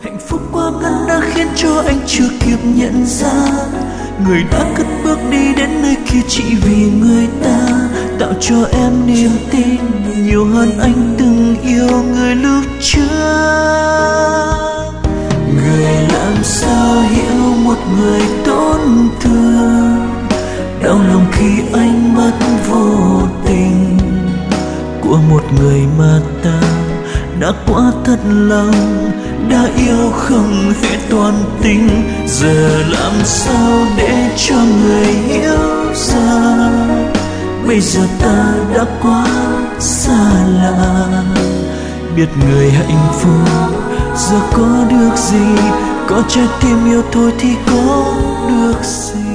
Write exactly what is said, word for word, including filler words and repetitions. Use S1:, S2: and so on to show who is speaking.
S1: Hạnh phúc quá ngắn đã khiến cho anh chưa kịp nhận ra, người đã cất bước đi đến nơi kia chỉ vì người ta tạo cho em niềm tin nhiều hơn anh từng yêu người lúc trước. Người làm sao hiểu một người tổn thương, đau lòng khi anh mất vô tình của một người mà ta đã quá thật lòng, đã yêu không hết toàn tình. Giờ làm sao để cho người hiểu ra, bây giờ ta đã quá xa lạ. Biết người hạnh phúc giờ có được gì, có trái tim yêu thôi thì có được gì.